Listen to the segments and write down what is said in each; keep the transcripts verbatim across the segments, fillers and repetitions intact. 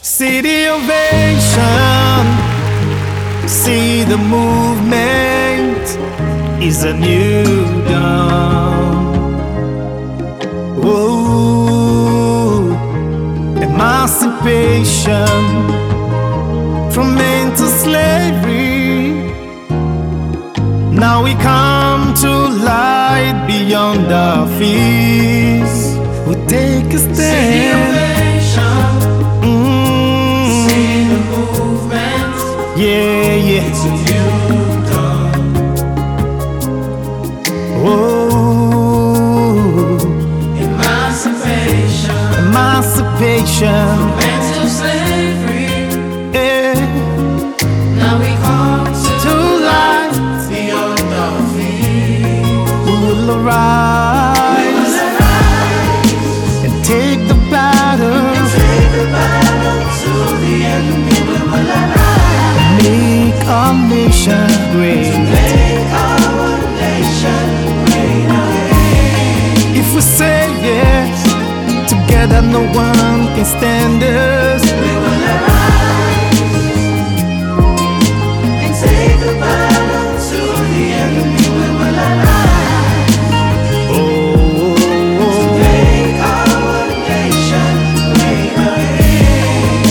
See the ovation, see the movement is a new dawn. Whoa, emancipation from mental slavery. Now we come to light beyond our fears. We take a stand. Yeah, yeah. It's a new dawn. Oh, Emancipation, emancipation. mental slavery. Yeah. Now we come to, To light, beyond our fears. we will arise, We will arise and take the battle. and take the battle to the enemy. We will arise. Make our nation great. Make our nation great again. If we say yes, together no one can stand us. We will arise and take the battle to the enemy. We will arise. Oh, Make our nation great again.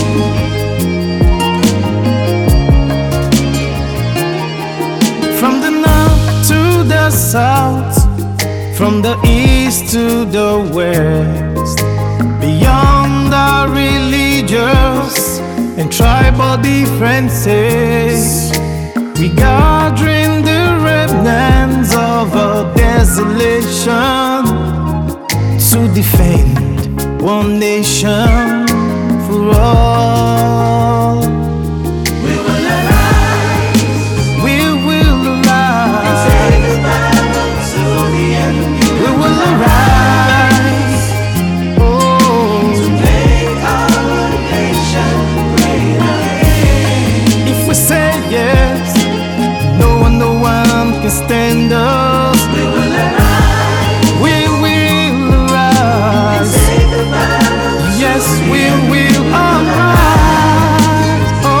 from the north to the south, from the east to the west, beyond our religious and tribal differences, we gathering the remnants of our desolation to defend one nation for all. We will arise We will and arise. take the battle to the enemy. We will arise. Oh, Make our nation great again. if we say yes, no one, no one can stand us. We will arise We will and arise. take the battle to Yes, the we enemy. will arise. Oh,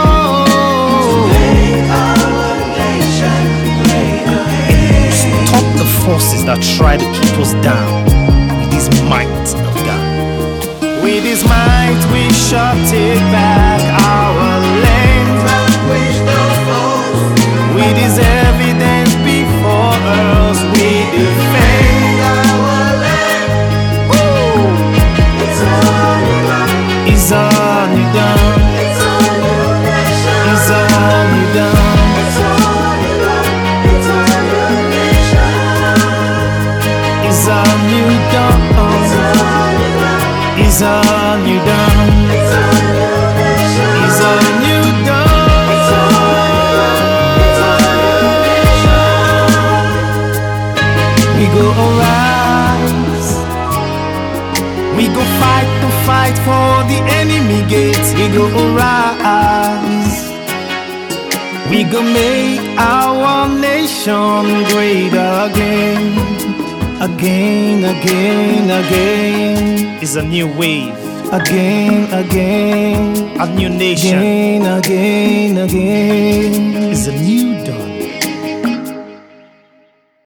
Make our nation great again. stop the forces that try to keep us down with this might of God. With His might, we shall take back our land. Vanquish the foes. With His evidence before us, we defend. Our land. Woo! It's all you got. It's all you done. It's all new nation. It's all you done. It's all you got. It's all new nation. It's all you done. It's all you got. It's all you done. It's all new nation. It's all you done. It's all you got. It's all new nation. We go arise. We go fight to fight for the enemy gates. We go arise. We go make our nation great again. Again, again, again. It's a new wave. Again, again. A new nation. Again, again, again. It's a new dawn.